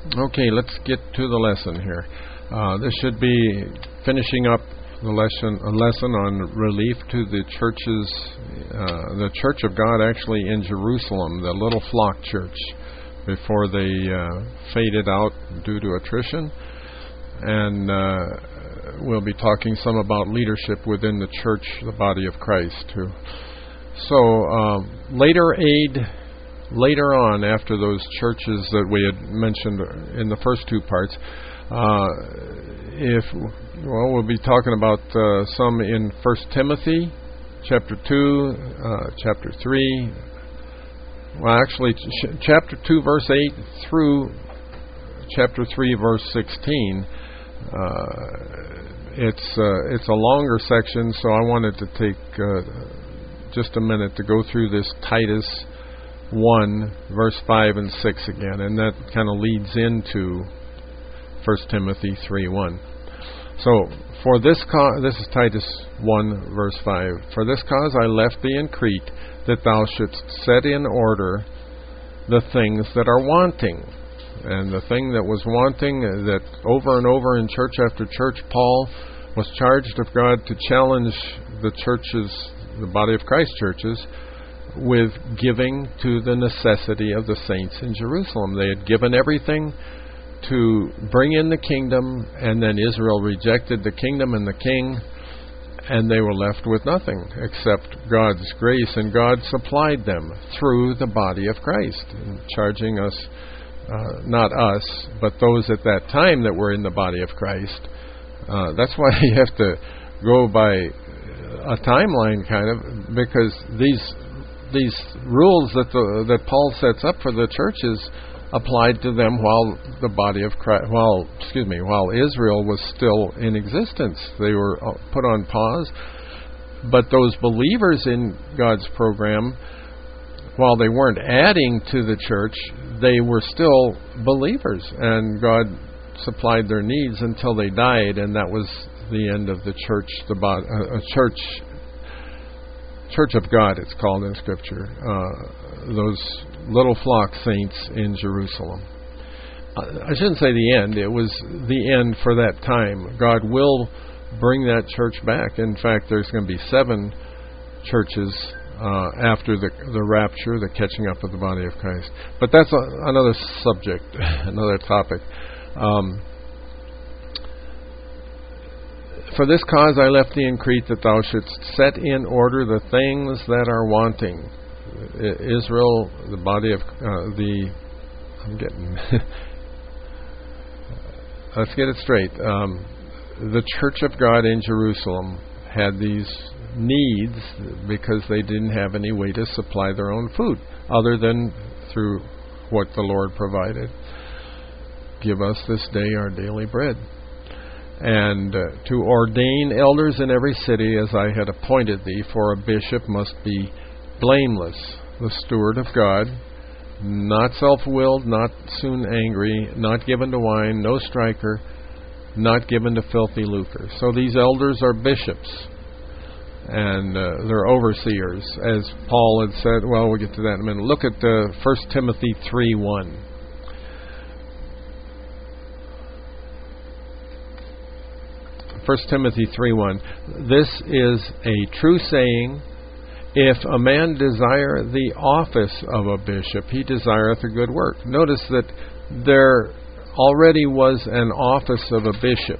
Okay, let's get to the lesson here. This should be finishing up a lesson on relief to the the Church of God actually in Jerusalem, the little flock church, before they faded out due to attrition. And we'll be talking some about leadership within the church, the body of Christ, too. So later on, after those churches that we had mentioned in the first two parts, we'll be talking about some in 1 Timothy, chapter 2, chapter 3. Well, actually, chapter 2, verse 8 through chapter 3, verse 16. It's a longer section, so I wanted to take just a minute to go through this Titus 1, verse 5 and 6 again, and that kind of leads into 1 Timothy 3:1. So, for this is Titus 1, verse 5. For this cause I left thee in Crete, that thou shouldst set in order the things that are wanting. And the thing that was wanting, that over and over in church after church, Paul was charged of God to challenge the churches, the body of Christ churches, with giving to the necessity of the saints in Jerusalem. They had given everything to bring in the kingdom, and then Israel rejected the kingdom and the king, and they were left with nothing except God's grace, and God supplied them through the body of Christ, and charging us, not us, but those at that time that were in the body of Christ. That's why you have to go by a timeline, kind of, because these rules that Paul sets up for the churches applied to them while the body of Christ, while Israel was still in existence. They were put on pause. But those believers in God's program, while they weren't adding to the church, they were still believers, and God supplied their needs until they died, and that was the end of the church, Church of God, it's called in Scripture, those little flock saints in Jerusalem. I shouldn't say the end. It was the end for that time. God will bring that church back. In fact, there's going to be 7 churches after the rapture, the catching up of the body of Christ. But that's another subject, another topic. For this cause I left thee in Crete, that thou shouldst set in order the things that are wanting. Israel, the body of let's get it straight. The Church of God in Jerusalem had these needs because they didn't have any way to supply their own food other than through what the Lord provided. Give us this day our daily bread. And to ordain elders in every city as I had appointed thee, for a bishop must be blameless, the steward of God, not self-willed, not soon angry, not given to wine, no striker, not given to filthy lucre. So these elders are bishops, and they're overseers, as Paul had said. Well, we'll get to that in a minute. Look at 1 Timothy 3:1. 1 Timothy 3:1. This is a true saying, if a man desire the office of a bishop, he desireth a good work. Notice that there already was an office of a bishop.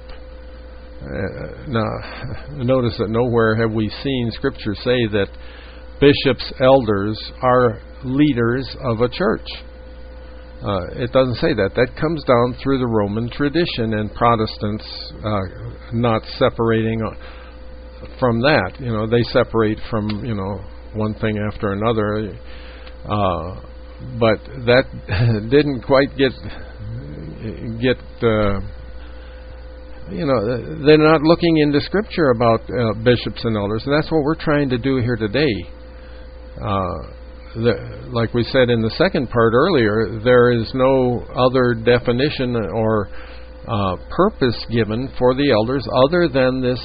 Now, notice that nowhere have we seen Scripture say that bishops, elders, are leaders of a church. It doesn't say that. That comes down through the Roman tradition, and Protestants not separating from that. They separate from, one thing after another. But that didn't quite get they're not looking into Scripture about bishops and elders, and that's what we're trying to do here today. Like we said in the second part earlier, there is no other definition or purpose given for the elders other than this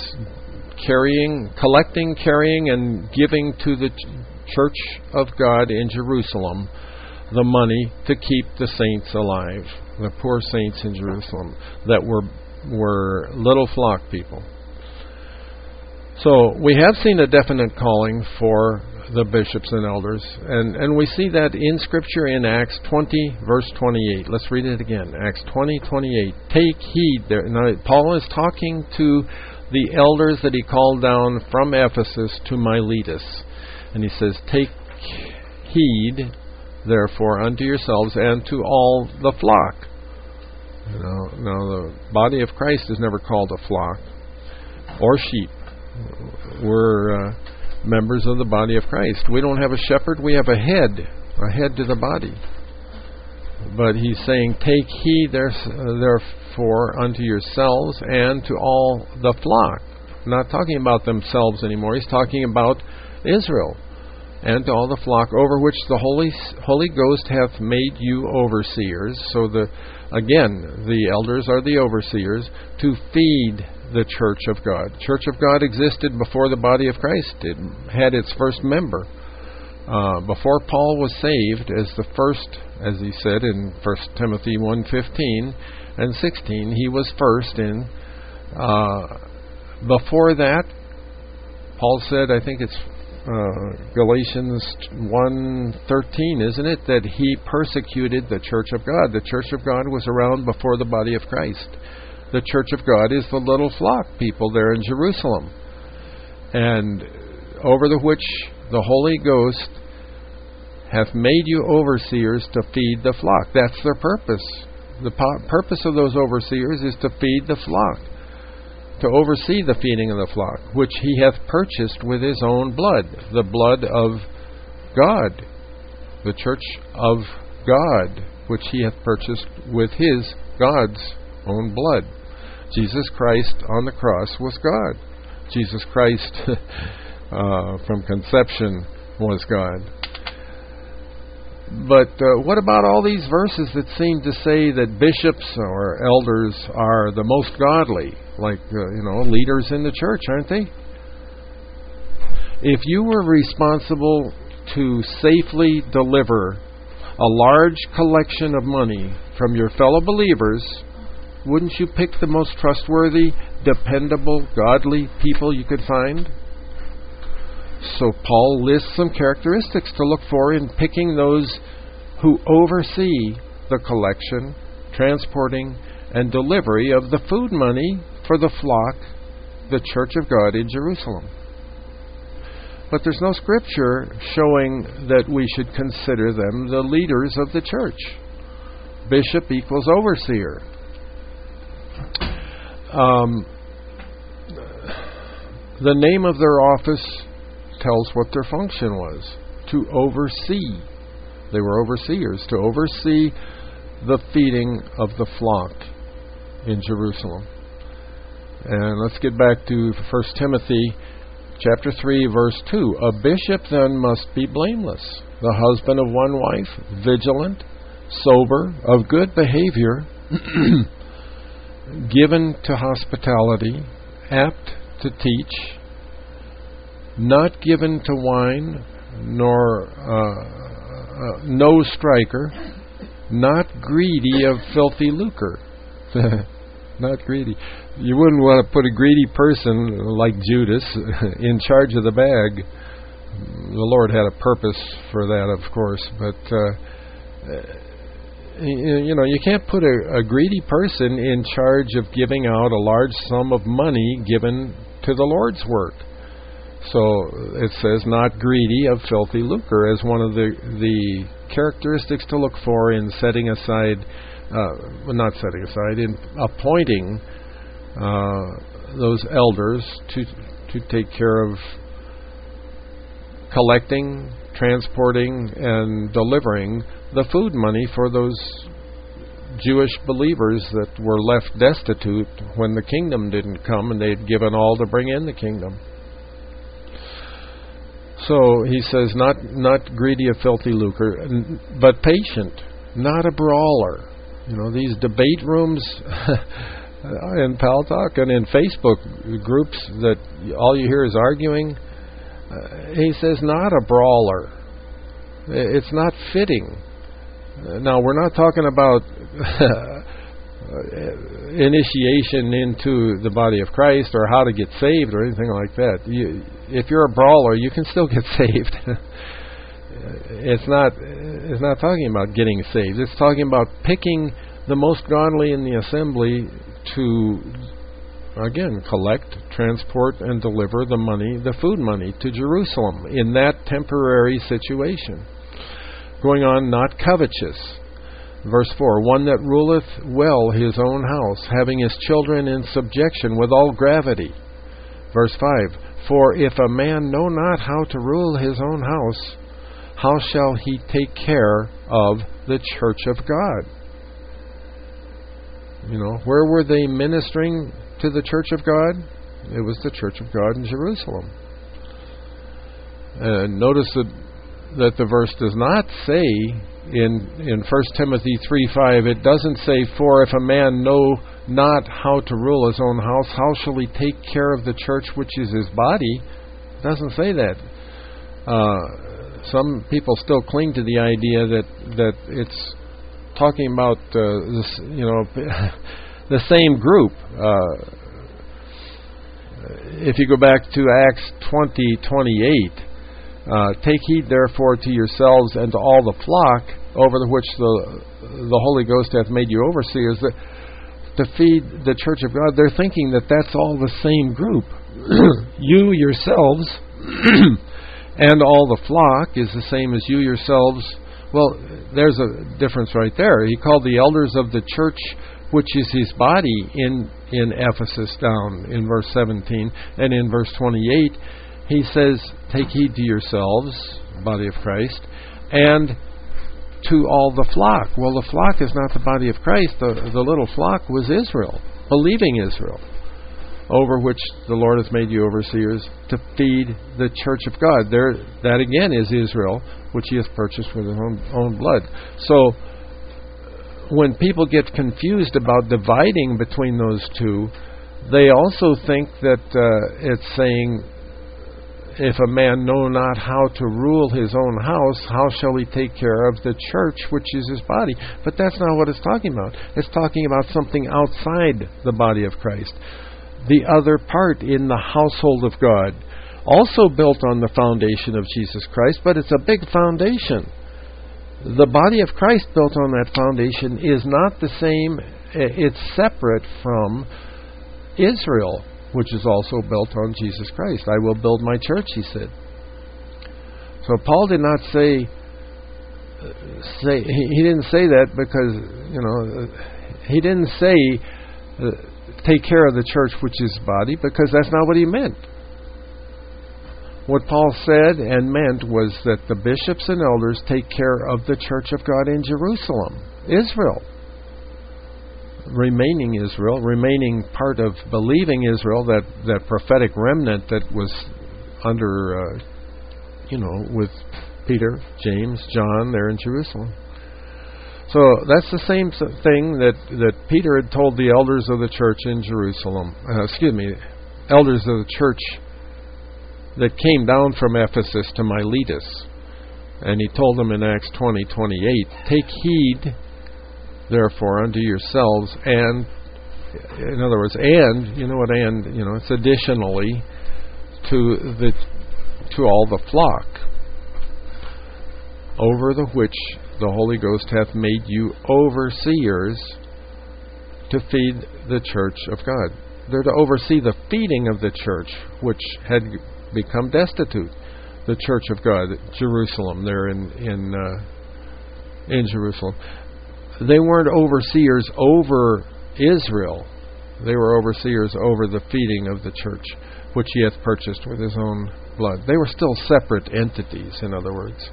collecting, carrying, and giving to the Church of God in Jerusalem the money to keep the saints alive, the poor saints in Jerusalem that were little flock people. So we have seen a definite calling for the bishops and elders, and we see that in Scripture in Acts 20, verse 28. Let's read it again. Acts 20, 28. Take heed. Now, Paul is talking to the elders that he called down from Ephesus to Miletus. And he says, take heed, therefore, unto yourselves and to all the flock. Now, the body of Christ is never called a flock or sheep. We're members of the body of Christ. We don't have a shepherd, we have a head to the body. But he's saying, take heed therefore unto yourselves and to all the flock. Not talking about themselves anymore. He's talking about Israel. And to all the flock over which the Holy Ghost hath made you overseers. So the elders are the overseers to feed the church of God. Church of God existed before the body of Christ. It had its first member. Before Paul was saved as the first, as he said in 1 Timothy 1:15 and 16, he was first in. Before that, Paul said, I think it's Galatians 1:13, isn't it, that he persecuted the church of God. The church of God was around before the body of Christ. The church of God is the little flock people there in Jerusalem, and over the which the Holy Ghost hath made you overseers to feed the flock. That's their purpose. The purpose of those overseers is to feed the flock, to oversee the feeding of the flock, which he hath purchased with his own blood, the blood of God, the church of God, which he hath purchased with his, God's own blood. Jesus Christ on the cross was God. Jesus Christ from conception was God. But what about all these verses that seem to say that bishops or elders are the most godly, like leaders in the church, aren't they? If you were responsible to safely deliver a large collection of money from your fellow believers, wouldn't you pick the most trustworthy, dependable, godly people you could find? So Paul lists some characteristics to look for in picking those who oversee the collection, transporting, and delivery of the food money for the flock, the church of God in Jerusalem. But there's no scripture showing that we should consider them the leaders of the church. Bishop equals overseer. The name of their office tells what their function was: to oversee. They were overseers, to oversee the feeding of the flock in Jerusalem. And let's get back to 1 Timothy chapter 3, verse 2. A bishop then must be blameless, the husband of one wife, vigilant, sober, of good behavior, given to hospitality, apt to teach, not given to wine, nor no striker, not greedy of filthy lucre. Not greedy. You wouldn't want to put a greedy person like Judas in charge of the bag. The Lord had a purpose for that, of course, but you can't put a greedy person in charge of giving out a large sum of money given to the Lord's work. So it says, not greedy of filthy lucre, as one of the characteristics to look for in setting aside, in appointing those elders to take care of collecting, transporting, and delivering the food money for those Jewish believers that were left destitute when the kingdom didn't come and they'd given all to bring in the kingdom. So he says, not greedy of filthy lucre, but patient, not a brawler. These debate rooms in Paltalk and in Facebook groups that all you hear is arguing. He says, not a brawler. It's not fitting Now, we're not talking about initiation into the body of Christ or how to get saved or anything like that. If you're a brawler, you can still get saved. It's not talking about getting saved. It's talking about picking the most godly in the assembly to, again, collect, transport, and deliver the money, the food money, to Jerusalem in that temporary situation. Going on, not covetous. Verse 4, one that ruleth well his own house, having his children in subjection with all gravity. Verse 5, for if a man know not how to rule his own house, how shall he take care of the church of God? Where were they ministering to the church of God? It was the church of God in Jerusalem. Notice that the verse does not say in 1 Timothy 3:5, it doesn't say, for if a man know not how to rule his own house, how shall he take care of the church which is his body? It doesn't say that. Some people still cling to the idea that it's talking about this, the same group. If you go back to Acts 20:28, take heed therefore to yourselves and to all the flock over which the Holy Ghost hath made you overseers, to feed the church of God. They're thinking that that's all the same group. You yourselves and all the flock is the same as you yourselves. Well, there's a difference right there. He called the elders of the church, which is his body, in Ephesus down in verse 17. And in verse 28, he says, take heed to yourselves, body of Christ, and to all the flock. Well, the flock is not the body of Christ. The little flock was Israel, believing Israel, over which the Lord hath made you overseers, to feed the church of God. That again is Israel, which he hath purchased with his own blood. So when people get confused about dividing between those two, they also think that it's saying, if a man know not how to rule his own house, how shall he take care of the church, which is his body? But that's not what it's talking about. It's talking about something outside the body of Christ. The other part in the household of God, also built on the foundation of Jesus Christ, but it's a big foundation. The body of Christ built on that foundation is not the same. It's separate from Israel, which is also built on Jesus Christ. I will build my church, he said. So Paul did not say he didn't say that because, he didn't say take care of the church, which is body, because that's not what he meant. What Paul said and meant was that the bishops and elders take care of the church of God in Jerusalem, Israel. Remaining part of believing Israel, that prophetic remnant that was under, with Peter, James, John there in Jerusalem. So that's the same thing that Peter had told the elders of the church in Jerusalem. Elders of the church that came down from Ephesus to Miletus. And he told them in Acts 20:28, take heed therefore unto yourselves, and, in other words, and, it's additionally to all the flock, over the which the Holy Ghost hath made you overseers, to feed the church of God. They're to oversee the feeding of the church, which had become destitute. The church of God, Jerusalem, there in Jerusalem. They weren't overseers over Israel. They were overseers over the feeding of the church, which he hath purchased with his own blood. They were still separate entities, in other words.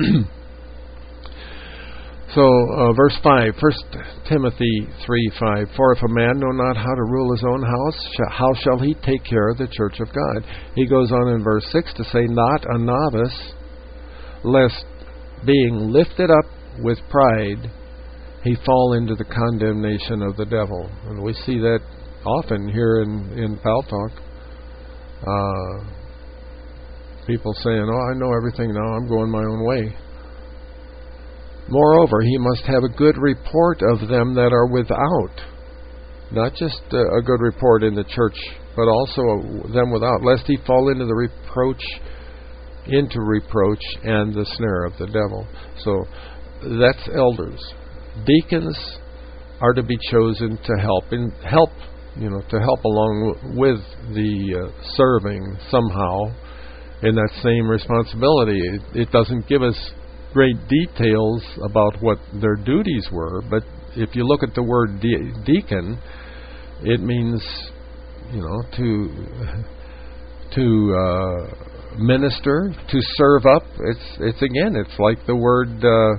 So, verse 5, 1 Timothy 3:5, for if a man know not how to rule his own house, how shall he take care of the church of God? He goes on in verse 6 to say, not a novice, lest being lifted up with pride, he fall into the condemnation of the devil. And we see that often here in Paltalk. People saying, I know everything now, I'm going my own way. Moreover, he must have a good report of them that are without. Not just a good report in the church, but also them without, lest he fall into reproach and the snare of the devil. So that's elders. Deacons are to be chosen to help along with the serving somehow in that same responsibility. It doesn't give us great details about what their duties were, but if you look at the word deacon, it means to minister, to serve up. It's like the word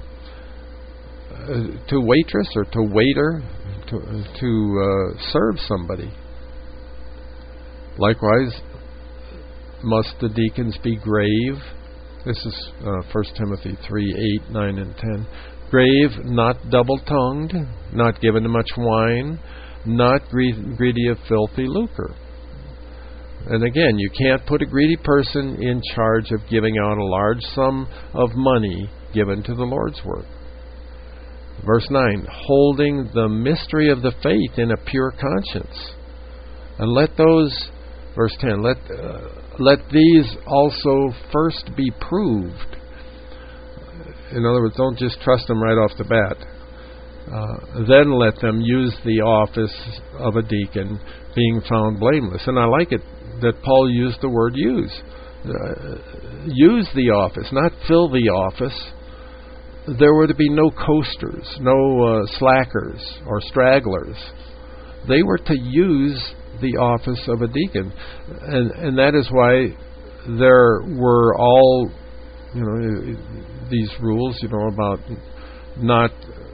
to waitress or to waiter, to serve somebody. Likewise, must the deacons be grave? This is 1 Timothy 3:8, 9, and 10. Grave, not double-tongued, not given to much wine, not greedy of filthy lucre. And again, you can't put a greedy person in charge of giving out a large sum of money given to the Lord's work. Verse 9, holding the mystery of the faith in a pure conscience. And let those, verse 10, let these also first be proved. In other words, don't just trust them right off the bat. Then let them use the office of a deacon, being found blameless. And I like it that Paul used the word use. Use the office, not fill the office. There were to be no coasters, no slackers or stragglers. They were to use the office of a deacon. And that is why there were all, these rules, about not,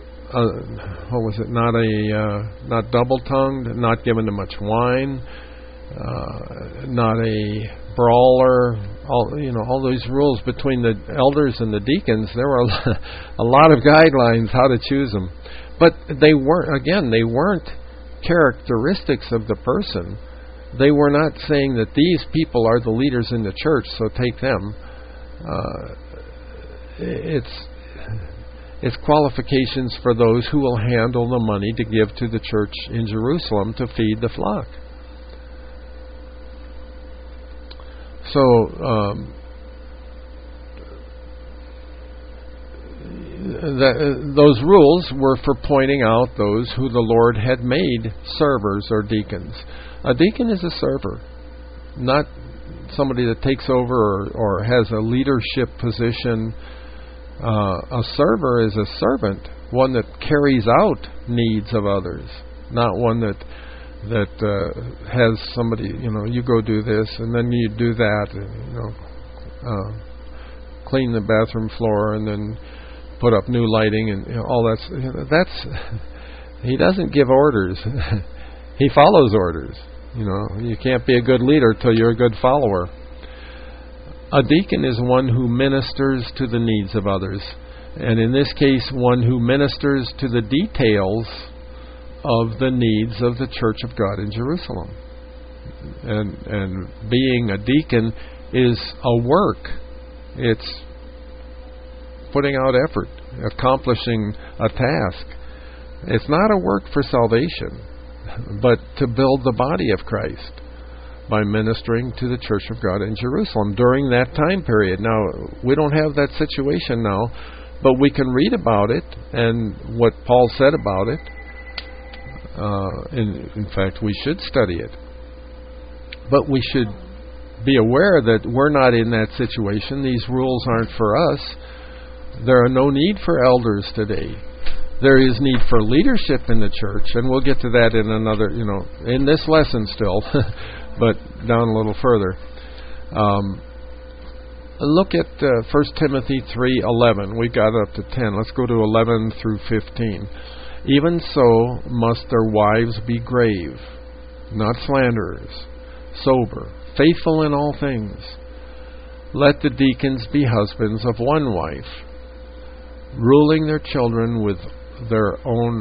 not double-tongued, not given to much wine, not a brawler, all these rules between the elders and the deacons. There were a lot of guidelines how to choose them. But they weren't characteristics of the person. They were not saying that these people are the leaders in the church, so take them. It's qualifications for those who will handle the money to give to the church in Jerusalem to feed the flock. So those rules were for pointing out those who the Lord had made servers or deacons. A deacon is a server, not somebody that takes over or has a leadership position. A server is a servant, one that carries out needs of others, not one that has somebody, you go do this and then you do that, clean the bathroom floor and then put up new lighting and all that. That's he doesn't give orders. He follows orders. You can't be a good leader till you're a good follower. A deacon is one who ministers to the needs of others, and in this case, one who ministers to the details of the needs of the church of God in Jerusalem. And being a deacon is a work. It's putting out effort, accomplishing a task. It's not a work for salvation, but to build the body of Christ by ministering to the church of God in Jerusalem during that time period. Now, we don't have that situation now, but we can read about it and what Paul said about it. In fact, we should study it. But we should be aware that we're not in that situation. These rules aren't for us. There are no need for elders today. There is need for leadership in the church, and we'll get to that in another, in this lesson still, but down a little further. Look at 1 Timothy 3:11. We got up to 10. Let's go to 11 through 15. Even so must their wives be grave, not slanderers, sober, faithful in all things. Let the deacons be husbands of one wife, ruling their children and their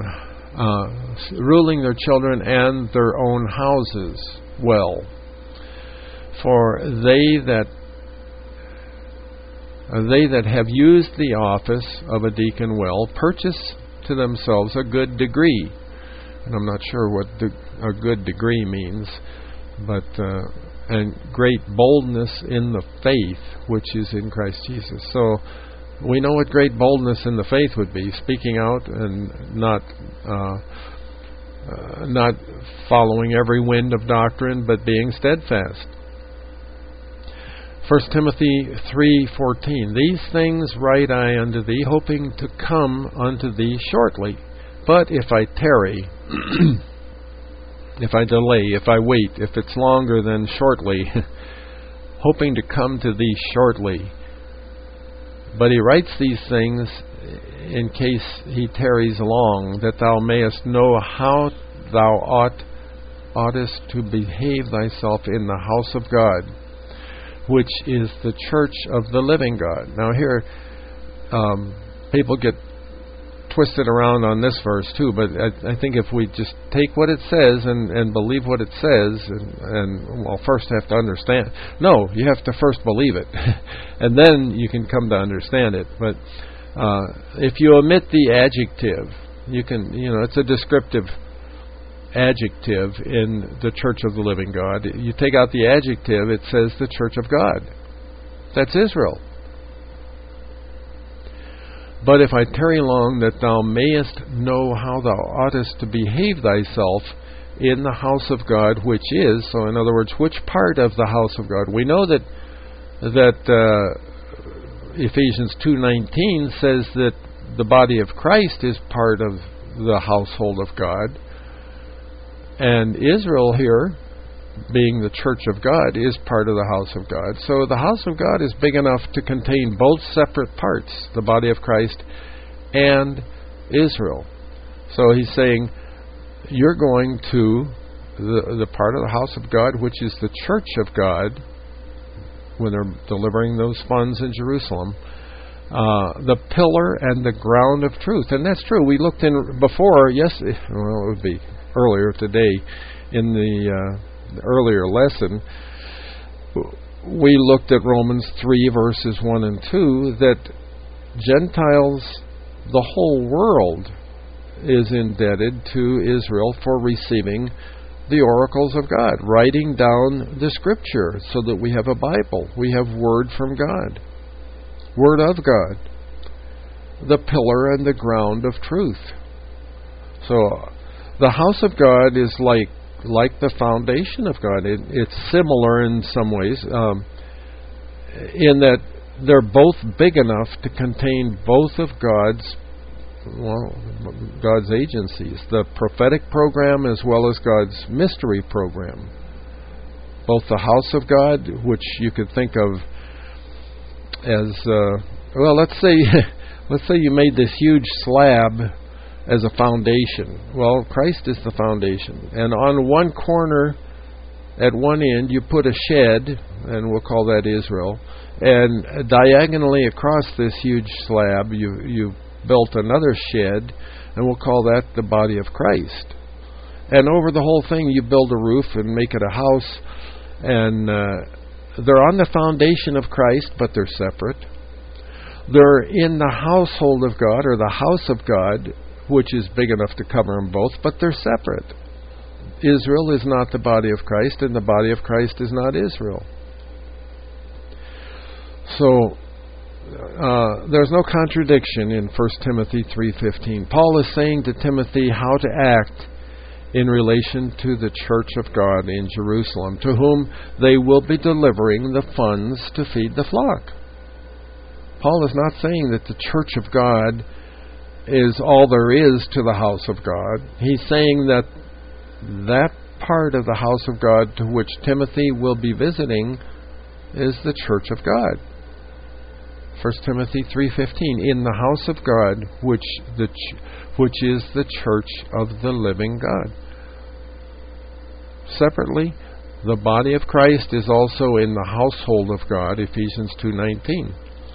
own houses well. For they that they that have used the office of a deacon well purchase to themselves a good degree. And I'm not sure what a good degree means, but and great boldness in the faith which is in Christ Jesus. So we know what great boldness in the faith would be: speaking out and not following every wind of doctrine, but being steadfast. 1 Timothy 3:14. These things write I unto thee, hoping to come unto thee shortly. But if I tarry, if I delay, if I wait, if it's longer than shortly, hoping to come to thee shortly. But he writes these things in case he tarries long, that thou mayest know how thou oughtest to behave thyself in the house of God, which is the church of the living God. Now here, people get twisted around on this verse too, but I think if we just take what it says and believe what it says, and well, first have to understand. No, you have to first believe it, and then you can come to understand it. But if you omit the adjective, you can, it's a descriptive adjective in the church of the living God. You take out the adjective, it says the church of God. That's Israel. But if I tarry long, that thou mayest know how thou oughtest to behave thyself in the house of God, which is, so in other words, which part of the house of God? We know that Ephesians 2:19 says that the body of Christ is part of the household of God. And Israel here, being the church of God, is part of the house of God. So the house of God is big enough to contain both separate parts, the body of Christ and Israel. So he's saying, you're going to the part of the house of God, which is the church of God, when they're delivering those funds in Jerusalem, the pillar and the ground of truth. And that's true. We looked in before, it would be earlier today in the earlier lesson, we looked at Romans 3 verses 1 and 2, that Gentiles, the whole world, is indebted to Israel for receiving the oracles of God, writing down the Scripture so that we have a Bible. We have Word from God, Word of God, the pillar and the ground of truth. So the house of God is like the foundation of God. It's similar in some ways, in that they're both big enough to contain both of God's agencies, the prophetic program as well as God's mystery program. Both the house of God, which you could think of as, let's say you made this huge slab as a foundation. Well, Christ is the foundation. And on one corner, at one end, you put a shed, and we'll call that Israel. And diagonally across this huge slab, you built another shed, and we'll call that the body of Christ. And over the whole thing, you build a roof and make it a house. And they're on the foundation of Christ, but they're separate. They're in the household of God, or the house of God, which is big enough to cover them both, but they're separate. Israel is not the body of Christ, and the body of Christ is not Israel. So there's no contradiction in 1 Timothy 3:15. Paul is saying to Timothy how to act in relation to the church of God in Jerusalem, to whom they will be delivering the funds to feed the flock. Paul is not saying that the church of God is all there is to the house of God. He's saying that that part of the house of God to which Timothy will be visiting is the church of God. 1 Timothy 3:15, in the house of God, which is the church of the living God. Separately, the body of Christ is also in the household of God, Ephesians 2:19.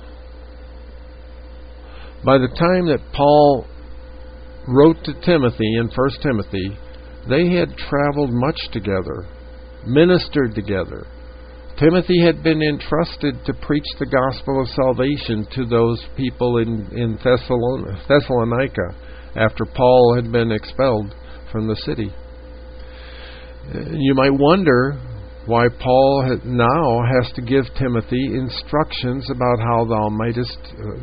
By the time that Paul wrote to Timothy in 1 Timothy, they had traveled much together, ministered together, Timothy had been entrusted to preach the gospel of salvation to those people in Thessalonica after Paul had been expelled from the city. You might wonder why Paul now has to give Timothy instructions about how thou mayest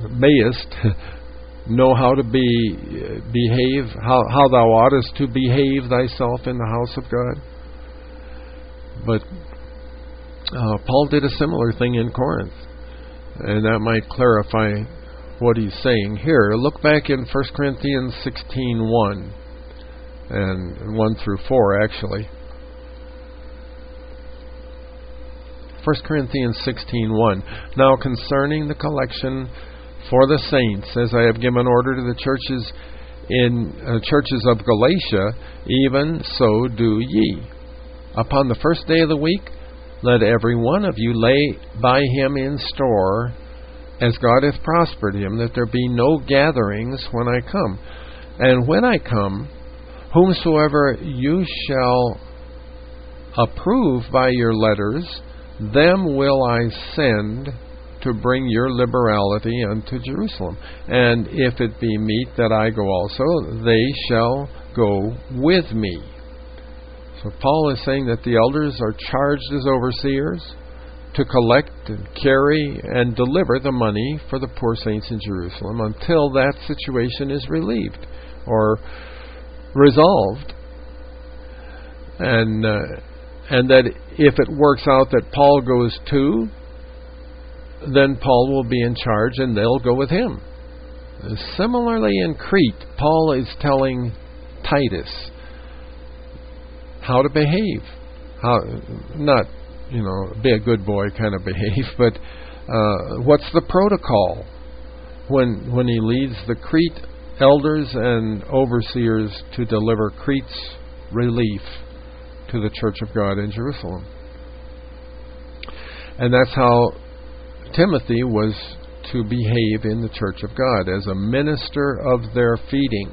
know how to behave, how thou oughtest to behave thyself in the house of God. But Paul did a similar thing in Corinth, and that might clarify what he's saying here. Look back in 1 Corinthians 16:1 and 1 through 4 actually. 1 Corinthians 16:1. Now concerning the collection for the saints, as I have given order to the churches of Galatia, even so do ye. Upon the first day of the week, let every one of you lay by him in store, as God hath prospered him, that there be no gatherings when I come. And when I come, whomsoever you shall approve by your letters, them will I send to bring your liberality unto Jerusalem. And if it be meet that I go also, they shall go with me. So Paul is saying that the elders are charged as overseers to collect and carry and deliver the money for the poor saints in Jerusalem until that situation is relieved or resolved. And that if it works out that Paul goes too, then Paul will be in charge and they'll go with him. Similarly in Crete, Paul is telling Titus how to behave. How not, be a good boy kind of behave, but what's the protocol when he leads the Crete elders and overseers to deliver Crete's relief to the Church of God in Jerusalem. And that's how Timothy was to behave in the Church of God, as a minister of their feeding.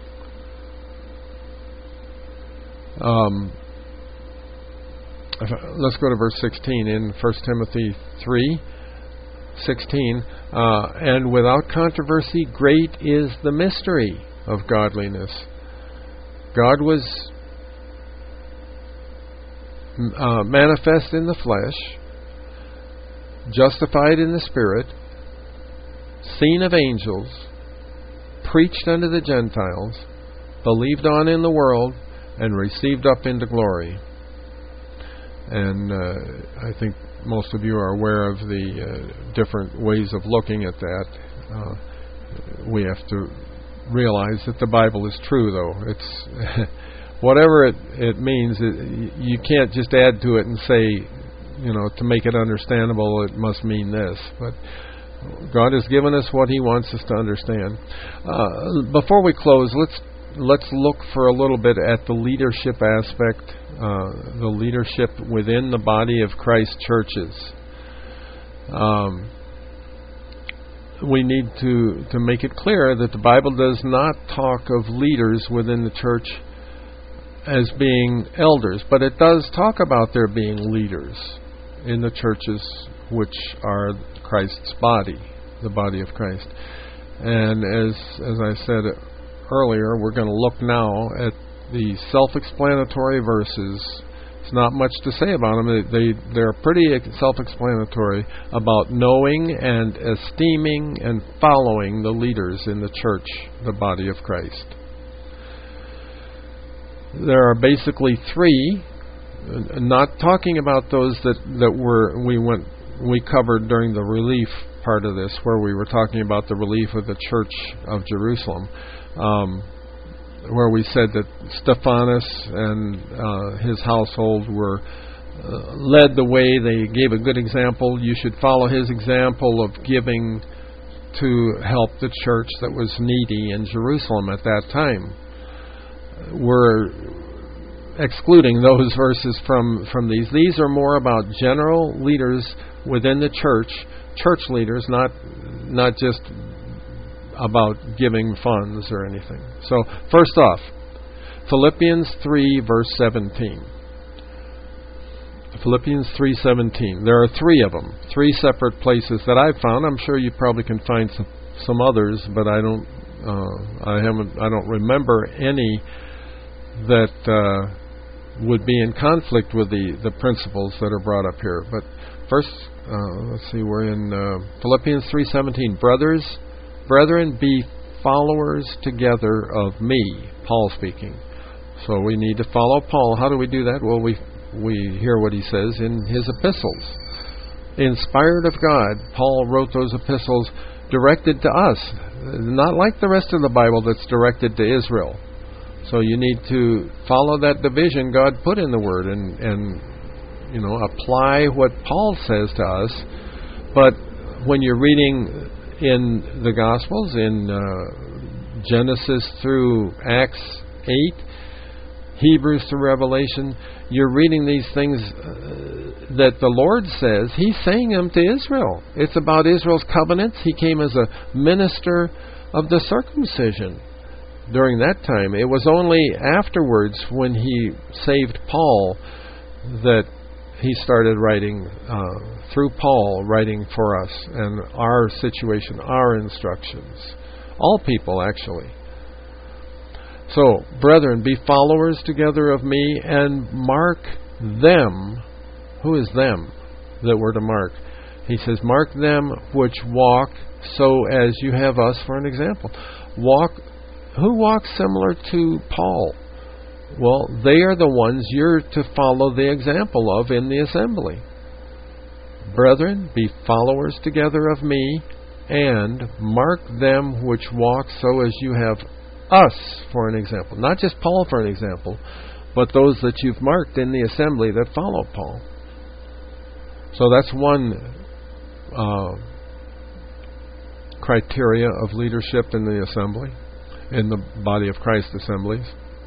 Let's go to verse 16 in 1 Timothy 3:16. And without controversy, great is the mystery of godliness. God was manifest in the flesh, justified in the Spirit, seen of angels, preached unto the Gentiles, believed on in the world, and received up into glory. And I think most of you are aware of the different ways of looking at that. We have to realize that the Bible is true, though. It's whatever it means, you can't just add to it and say, to make it understandable, it must mean this. But God has given us what He wants us to understand. Before we close, let's look for a little bit at the leadership aspect, the leadership within the body of Christ churches. We need to make it clear that the Bible does not talk of leaders within the church as being elders, but it does talk about there being leaders in the churches which are Christ's body, the body of Christ. And as I said earlier, we're going to look now at the self-explanatory verses. There's not much to say about them. They're pretty self-explanatory about knowing and esteeming and following the leaders in the church, the body of Christ. There are basically three, not talking about those that we covered during the relief part of this, where we were talking about the relief of the church of Jerusalem, where we said that Stephanus and his household were led the way. They gave a good example. You should follow his example of giving to help the church that was needy in Jerusalem at that time. We're excluding those verses from these. These are more about general leaders within the church leaders, not just about giving funds or anything. So, first off, Philippians 3, verse 17. Philippians 3:17. There are three of them, three separate places that I've found. I'm sure you probably can find some others, but I don't remember any that would be in conflict with the principles that are brought up here. But first, let's see, we're in Philippians 3:17. Brethren, be followers together of me. Paul speaking. So we need to follow Paul. How do we do that? Well, we hear what he says in his epistles. Inspired of God, Paul wrote those epistles directed to us, not like the rest of the Bible that's directed to Israel. So you need to follow that division God put in the Word and apply what Paul says to us. But when you're reading in the Gospels, in Genesis through Acts 8, Hebrews through Revelation, you're reading these things that the Lord says. He's saying them to Israel. It's about Israel's covenants. He came as a minister of the circumcision during that time. It was only afterwards, when he saved Paul, that he started writing, through Paul, writing for us and our situation, our instructions. All people, actually. So, brethren, be followers together of me, and mark them. Who is them that we're to mark? He says, mark them which walk so as you have us for an example. Who walks similar to Paul? Well, they are the ones you're to follow the example of in the assembly. Brethren, be followers together of me, and mark them which walk so as you have us for an example. Not just Paul for an example, but those that you've marked in the assembly that follow Paul. So that's one criteria of leadership in the assembly, in the body of Christ assemblies.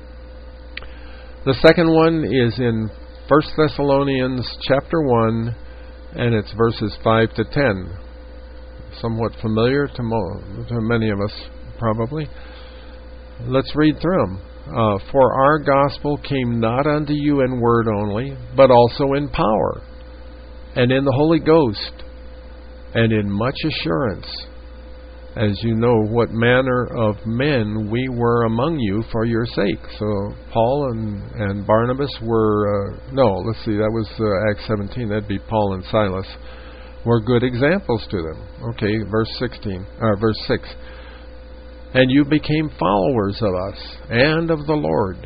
The second one is in 1 Thessalonians chapter 1, and it's verses 5 to 10. Somewhat familiar to many of us, probably. Let's read through them. For our gospel came not unto you in word only, but also in power, and in the Holy Ghost, and in much assurance, as you know what manner of men we were among you for your sake. So Paul and Barnabas were, that was Acts 17, that'd be Paul and Silas, were good examples to them. Okay, verse 6. And you became followers of us and of the Lord,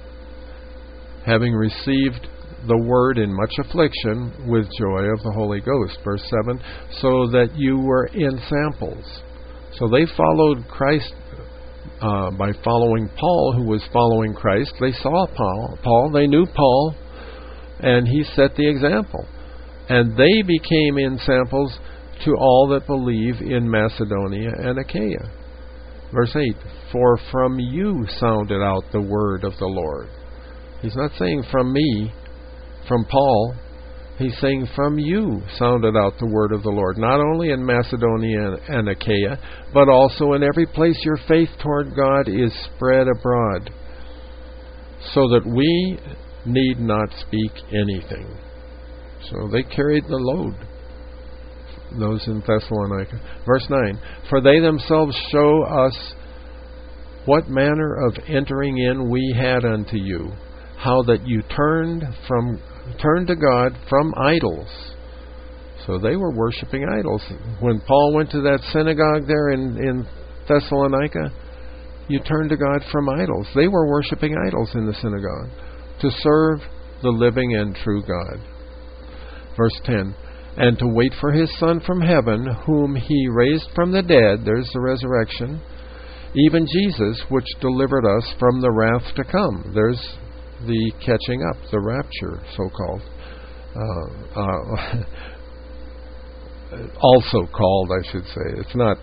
having received the word in much affliction with joy of the Holy Ghost. Verse 7, so that you were ensamples. So they followed Christ by following Paul, who was following Christ. They saw Paul, they knew Paul, and he set the example. And they became ensamples to all that believe in Macedonia and Achaia. Verse 8, for from you sounded out the word of the Lord. He's not saying from me, from Paul. He's saying from you sounded out the word of the Lord, not only in Macedonia and Achaia, but also in every place your faith toward God is spread abroad, so that we need not speak anything. So they carried the load, those in Thessalonica. Verse 9, for they themselves show us what manner of entering in we had unto you, how that you turned to God from idols. So they were worshiping idols. When Paul went to that synagogue there in Thessalonica, you turned to God from idols. They were worshiping idols in the synagogue to serve the living and true God. Verse 10, and to wait for his Son from heaven, whom he raised from the dead, there's the resurrection, even Jesus, which delivered us from the wrath to come. There's the catching up, the rapture, so-called. Also called, I should say. It's not...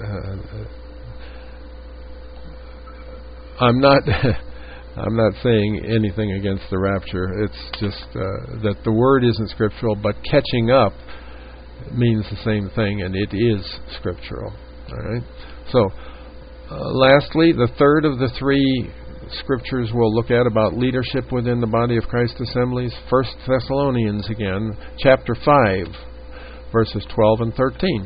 I'm not saying anything against the rapture. It's just that the word isn't scriptural, but catching up means the same thing, and it is scriptural. All right. So, lastly, the third of the three scriptures we'll look at about leadership within the body of Christ assemblies. 1 Thessalonians again, chapter 5, verses 12 and 13.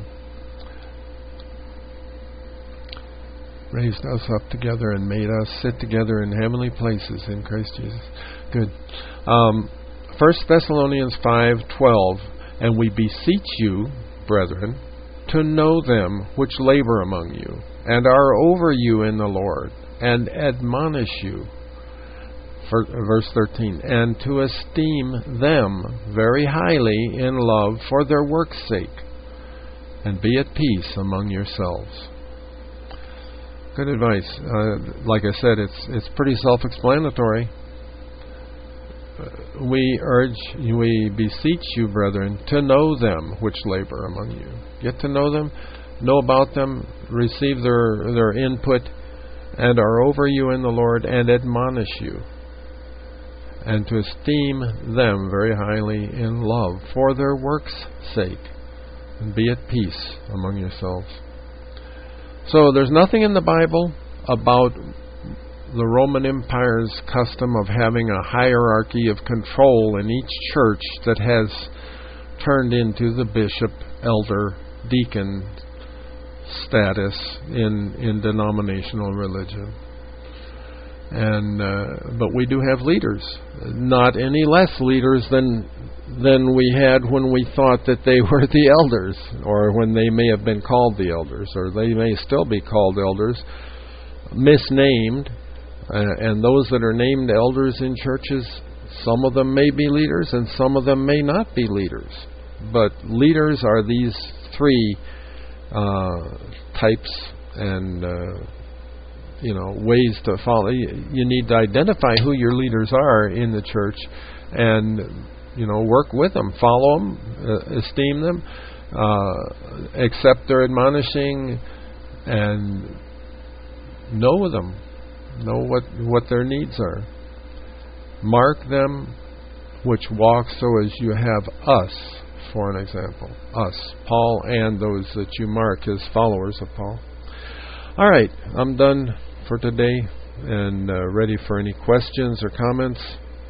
Raised us up together and made us sit together in heavenly places in Christ Jesus. Good. 1 Thessalonians 5:12. And we beseech you, brethren, to know them which labor among you, and are over you in the Lord, and admonish you. Verse 13. And to esteem them very highly in love for their work's sake, and be at peace among yourselves. Good advice. Like I said, it's pretty self-explanatory. We beseech you, brethren, to know them which labor among you. Get to know them, know about them, receive their input, and are over you in the Lord, and admonish you. And to esteem them very highly in love for their work's sake, and be at peace among yourselves. So there's nothing in the Bible about the Roman Empire's custom of having a hierarchy of control in each church that has turned into the bishop, elder, deacon status in denominational religion. But we do have leaders, not any less leaders than we had when we thought that they were the elders, or when they may have been called the elders, or they may still be called elders, misnamed. And those that are named elders in churches, some of them may be leaders and some of them may not be leaders. But leaders are these three types and ways to follow. You need to identify who your leaders are in the church, and work with them, follow them, esteem them, accept their admonishing, and know them. Know what their needs are. Mark them which walk so as you have us, for an example. Us, Paul, and those that you mark as followers of Paul. All right, I'm done for today and ready for any questions or comments.